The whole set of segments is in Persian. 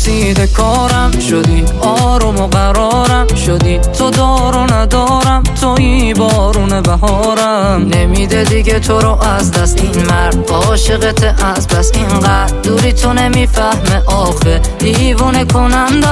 رسیده کارم شدی، آروم و قرارم شدی، تو دار و ندارم، تویی بارون بهارم. نمیده دیگه تو رو از دست این مرد، عاشقت از بس اینقدر دوری، تو نمیفهمه آخه دیوونه کننده.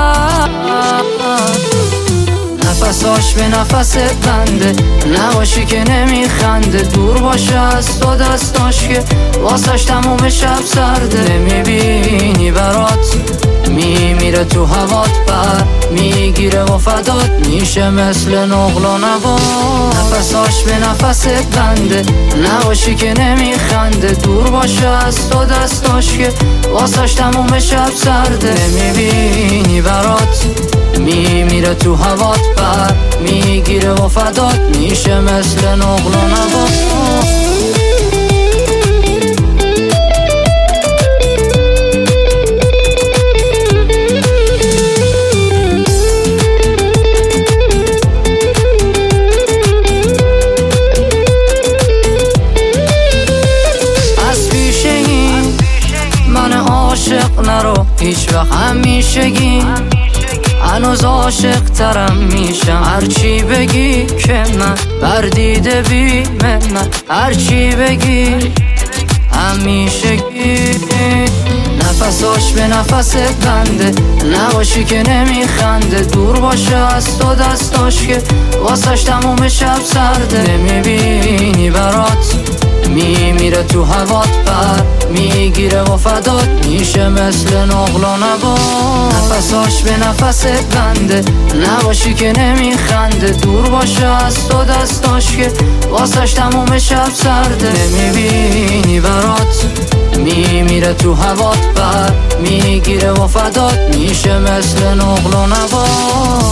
نفساش به نفست بنده، نباشی که نمیخنده، دور باشه از تو دستاش که واسش تموم شب سرده. نمیبینی برات میمیره تو هوات، بر میگیره و فدات میشه مثل نقل و نبات. نفساش به نفست بنده، نباشی که نمیخنده، دور باشه از تو دستاش که واسش تموم شب سرده. نمیبینی برات میمیره تو هوات، بر میگیره و فدات میشه مثل نقل و نبات. از پیش این من عاشق نرو هیچ وقت، همیشگی هنوز عاشق ترم میشم. هرچی بگی که من بردیده بی من، هرچی بگی همیشگی. نفساش به نفست بنده، نباشی که نمیخنده، دور باشه از تو دستاش که واسش تموم شب سرده. نمیبینی برات میمیره تو هوات، بر میگیره و فدات میشه مثل نقل و نبات. نفساش به نفست بنده، نباشی که نمیخنده، دور باشه از تو دستاش که واسش تموم شب سرده. نمیبینی برات میمیره تو هوات، بر میگیره و فدات میشه مثل نقل و نبات.